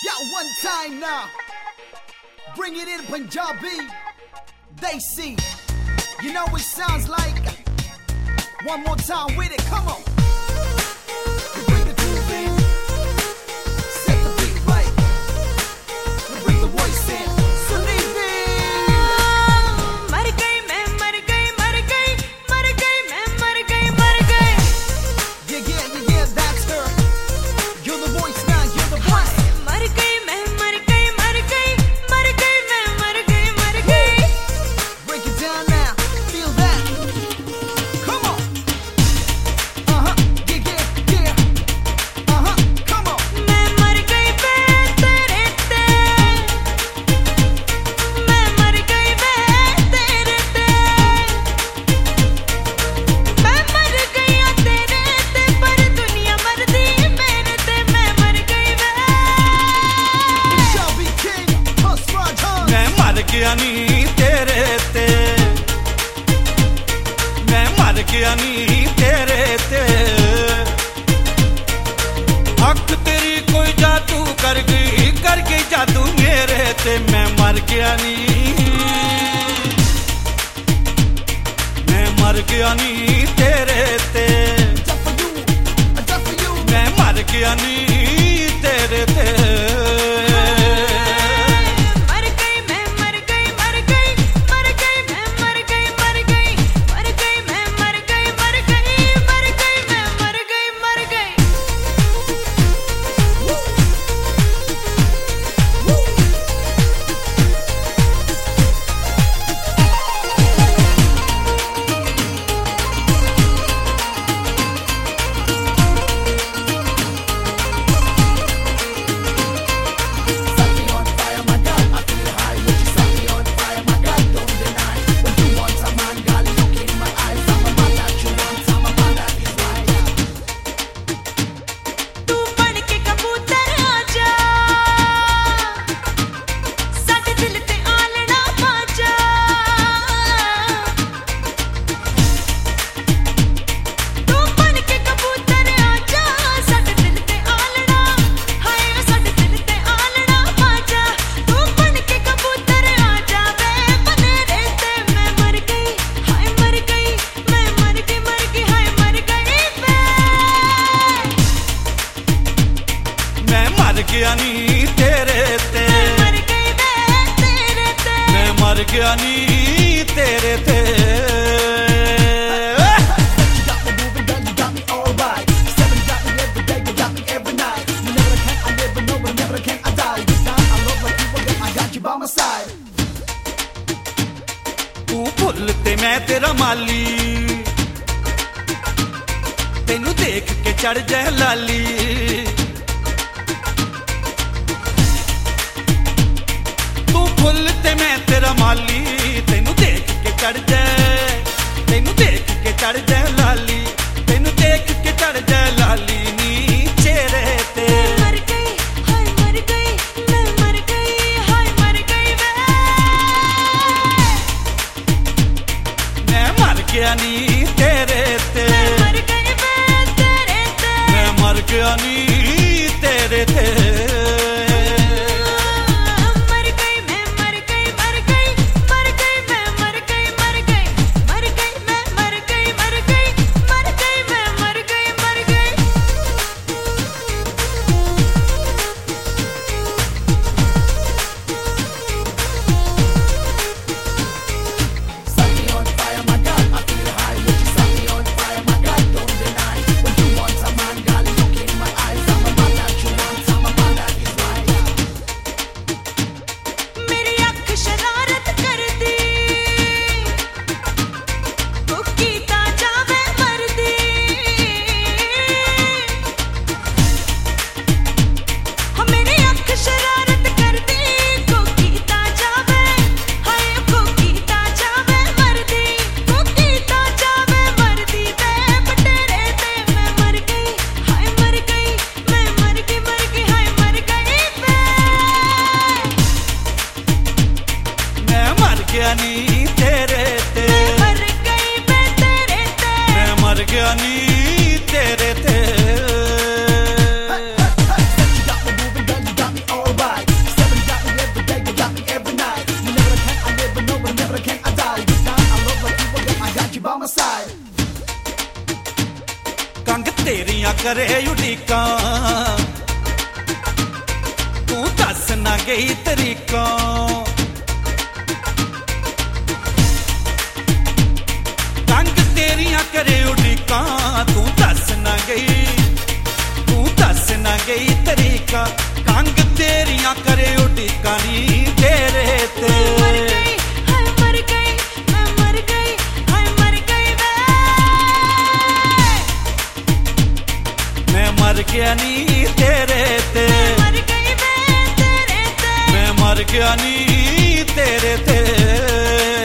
one time now. Bring it in Punjabi. They see. You know what it sounds like. One more time with it. Come on. We bring the groove in. Set the beat right. We bring the voice in. मैं मर गया नी तेरे ते मैं मर गया नी तेरे ते मैं मर गया नी तेरे ते तू भुल ते मैं तेरा माली तेनू देख के चढ़ जाए लाली फुल ते मैं तेरा माली तेनू देख के चढ़ जाए लाली तेनू देख के चढ़ जाए लाली नी चेहरे ते मर गई हाय मर गई मैं मर गई हाय मर गई मैं मर गया नी तेरे ते मर गई तेरे ते मैं मर गया नी तेरे ते तेरियां करे उड़ीका तू दस ना गई तरीका रंग तेरियां करे उड़ीका तू दस ना गई तरीका रंग तेरियां करे उड़ीका नी तेरे ते मर गई हाय मर गई मैं मर गई हाय मर गई मैं मर गया नी तेरे ते मर गई मैं तेरे ते मैं मर गया नी तेरे ते